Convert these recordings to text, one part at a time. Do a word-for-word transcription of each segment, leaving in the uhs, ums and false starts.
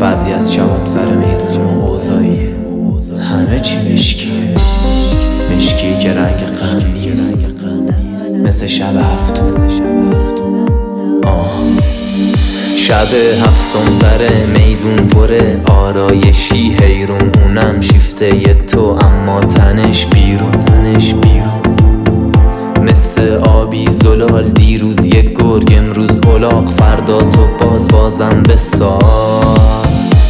بعضی از شبم سر میدون و اوضاعیه، همه چی مشکیه، مشکی که رنگ غم نیست، مثل شب هفتم. آه شب هفتم سر میدون پره آرایشی حیرون، اونم شیفته ی تو اما تنش بیرون، تنش بیرون مثل آبی زلال. دیروز یک گرگ امروز الاغ، فردا تو باز بازم به سال.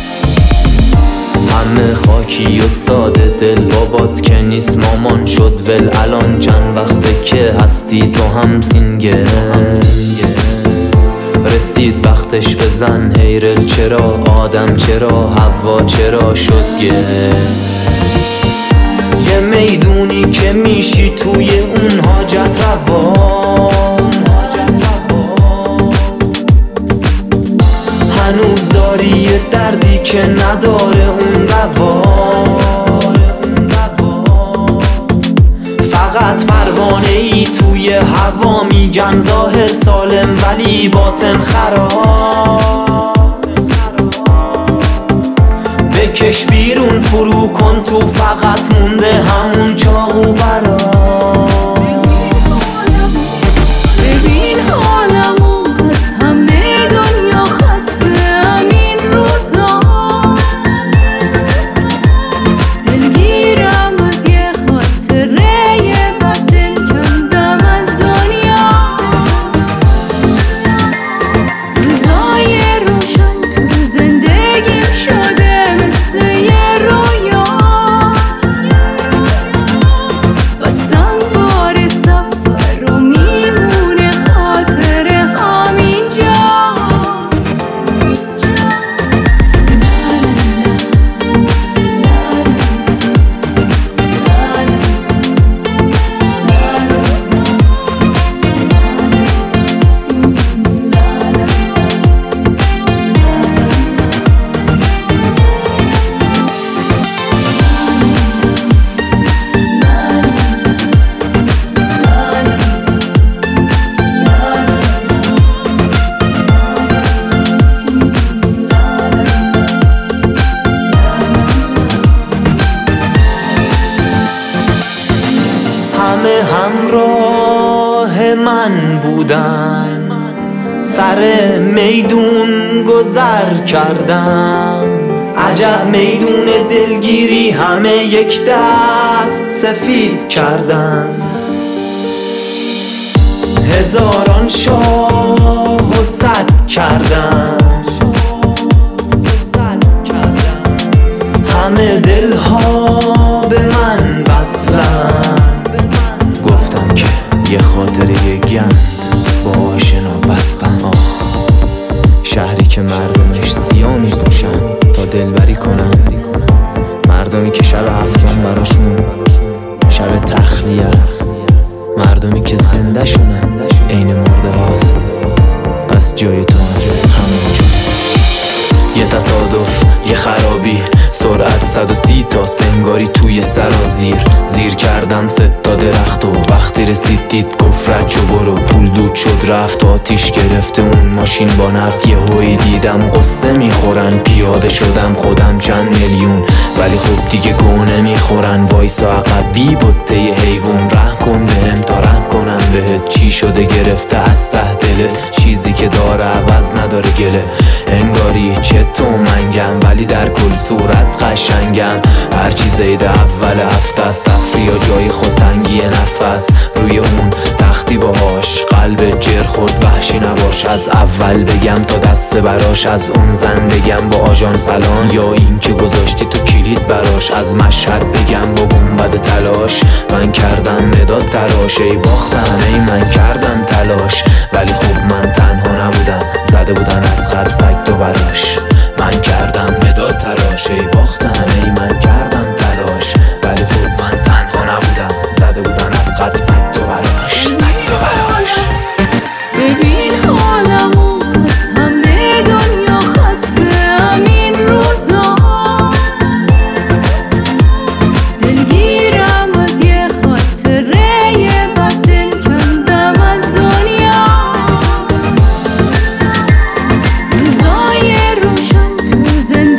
همه خاکی و ساده، دل بابات که نیست مامان شد ول. الان چند وقته که هستی تو هم سینگل، رسید وقتش بزن هیرل. چرا آدم چرا هوا چرا شد گل؟ یه میدونی که میشی توی اون حاجت روا، هنوز داری یه دردی که نداره اون دوا. فقط پروانه ای توی هوا، میگن ظاهر سالم ولی باطن خراب. بکش بیرون فرو کن تو، فقط مونده همون چاقو برا. ببین حالمو از همه دنیا خسته همین روزا، دلگیرم از یه خاطره یه بد دل کندم از دنیا. روزای روشن تو زندگیم شده مثل یه رویا، بستم بار سفر رو میمونه خاطره همینجا. همه همراه من بودن، سر میدون گذر کردم. عجب میدون دلگیری، همه یک دست سفید کردن. هزاران شاه و صد کردن، همه دلها به من وصلن. گفتم که یه خاطره گند با آشنا بستن. آه شهری که مردمش سیاه میپوشن تا دلبری کنن، مردمی که شب هفتم براشون شب تخلیه است، مردمی که زنده شونن عین مرده هاست. پس جای تو همونجاست. یه تصادف یه خرابی، سرعت صد و سی تا سنگاری توی سرازیر. زیر کردم ست تا درخت و وقتی رسید دید گفت رد شو برو. پول دود شد رفت، آتیش گرفته اون ماشین با نفت. یه هوی دیدم قصه میخورن، پیاده شدم خودم چند میلیون، ولی خب دیگه گو نمیخورن. وایسا عقب بی بطه ی حیوون، رحم کن بهم تا رحم کنم بهت. چی شده گرفته از ته دلت، چیزی که داره عوض نداره گله. انگاری چه تو منگم ولی در کل صورت قشنگم. هر چیز عید اول هفته است، تفریح جای خود تنگی نفس. روی اون تختی باهاش قلب جر خورد، وحشی نباش. از اول بگم تا دست براش، از اون زن بگم با آژان سلام، یا این که گذاشتی تو کلید براش. از مشهد بگم با گنبد تلاش، من کردم مداد تراش. ای باختم ای من کردم تلاش، ولی خب من تنها نبودم، زده بودن از خر سگ دو براش. من کردم مداد تراش، ای باختم ای من کردم تلاش، ولی خب من تنها نبودم، زده بودن از خر سگ دو براش، سگ دو براش. ببین حالمو از همه دنیا خسته همین روزا، دلگیرم از یه خاطره یه بد دل کندم از دنیا. روزای روشن تو زندگی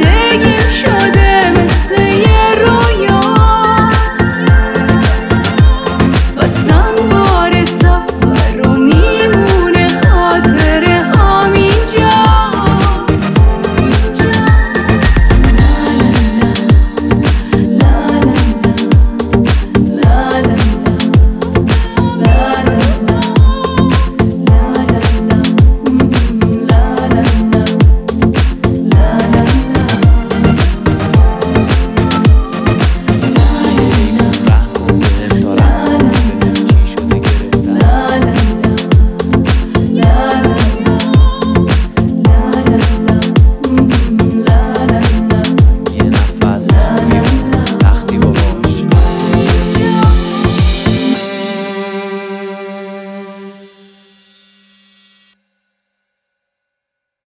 بستم